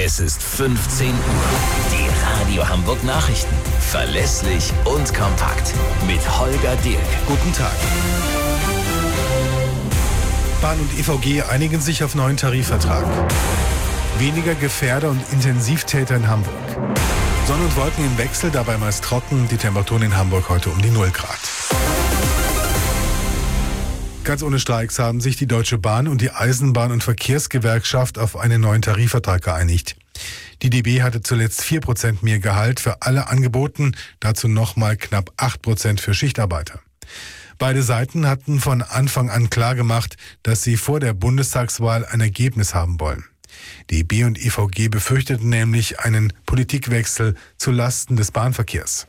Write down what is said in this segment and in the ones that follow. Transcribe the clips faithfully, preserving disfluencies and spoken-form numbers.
Es ist fünfzehn Uhr. Die Radio Hamburg Nachrichten. Verlässlich und kompakt. Mit Holger Dirk. Guten Tag. Bahn und E V G einigen sich auf neuen Tarifvertrag. Weniger Gefährder und Intensivtäter in Hamburg. Sonne und Wolken im Wechsel, dabei meist trocken. Die Temperaturen in Hamburg heute um die null Grad. Ganz ohne Streiks haben sich die Deutsche Bahn und die Eisenbahn- und Verkehrsgewerkschaft auf einen neuen Tarifvertrag geeinigt. Die D B hatte zuletzt vier Prozent mehr Gehalt für alle angeboten, dazu nochmal knapp acht Prozent für Schichtarbeiter. Beide Seiten hatten von Anfang an klargemacht, dass sie vor der Bundestagswahl ein Ergebnis haben wollen. D B und E V G befürchteten nämlich einen Politikwechsel zu Lasten des Bahnverkehrs.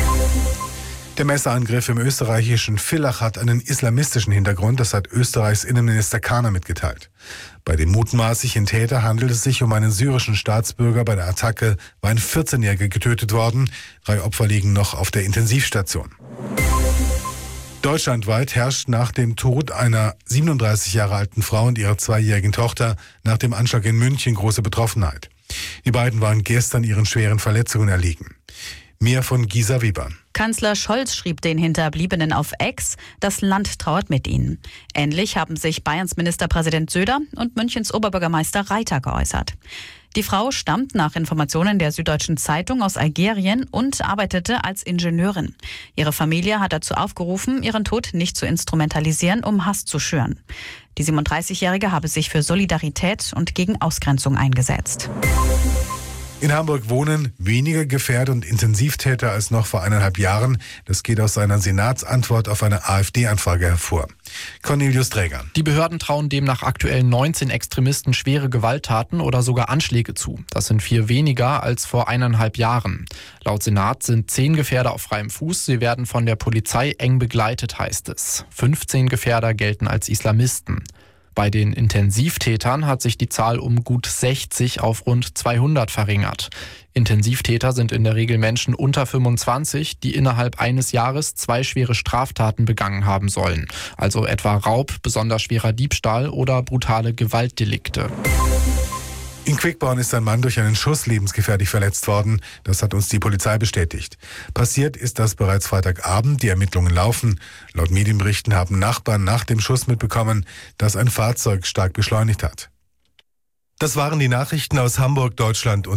Der Messerangriff im österreichischen Villach hat einen islamistischen Hintergrund, das hat Österreichs Innenminister Kahner mitgeteilt. Bei dem mutmaßlichen Täter handelt es sich um einen syrischen Staatsbürger. Bei der Attacke war ein vierzehnjähriger getötet worden. Drei Opfer liegen noch auf der Intensivstation. Deutschlandweit herrscht nach dem Tod einer siebenunddreißig Jahre alten Frau und ihrer zweijährigen Tochter nach dem Anschlag in München große Betroffenheit. Die beiden waren gestern ihren schweren Verletzungen erlegen. Mehr von Gisa Weber. Kanzler Scholz schrieb den Hinterbliebenen auf X, das Land trauert mit ihnen. Ähnlich haben sich Bayerns Ministerpräsident Söder und Münchens Oberbürgermeister Reiter geäußert. Die Frau stammt nach Informationen der Süddeutschen Zeitung aus Algerien und arbeitete als Ingenieurin. Ihre Familie hat dazu aufgerufen, ihren Tod nicht zu instrumentalisieren, um Hass zu schüren. Die siebenunddreißigjährige habe sich für Solidarität und gegen Ausgrenzung eingesetzt. In Hamburg wohnen weniger Gefährder und Intensivtäter als noch vor eineinhalb Jahren. Das geht aus seiner Senatsantwort auf eine AfD-Anfrage hervor. Cornelius Träger. Die Behörden trauen demnach aktuell neunzehn Extremisten schwere Gewalttaten oder sogar Anschläge zu. Das sind vier weniger als vor eineinhalb Jahren. Laut Senat sind zehn Gefährder auf freiem Fuß. Sie werden von der Polizei eng begleitet, heißt es. fünfzehn Gefährder gelten als Islamisten. Bei den Intensivtätern hat sich die Zahl um gut sechzig auf rund zweihundert verringert. Intensivtäter sind in der Regel Menschen unter fünfundzwanzig, die innerhalb eines Jahres zwei schwere Straftaten begangen haben sollen. Also etwa Raub, besonders schwerer Diebstahl oder brutale Gewaltdelikte. In Quickborn ist ein Mann durch einen Schuss lebensgefährlich verletzt worden. Das hat uns die Polizei bestätigt. Passiert ist das bereits Freitagabend. Die Ermittlungen laufen. Laut Medienberichten haben Nachbarn nach dem Schuss mitbekommen, dass ein Fahrzeug stark beschleunigt hat. Das waren die Nachrichten aus Hamburg, Deutschland und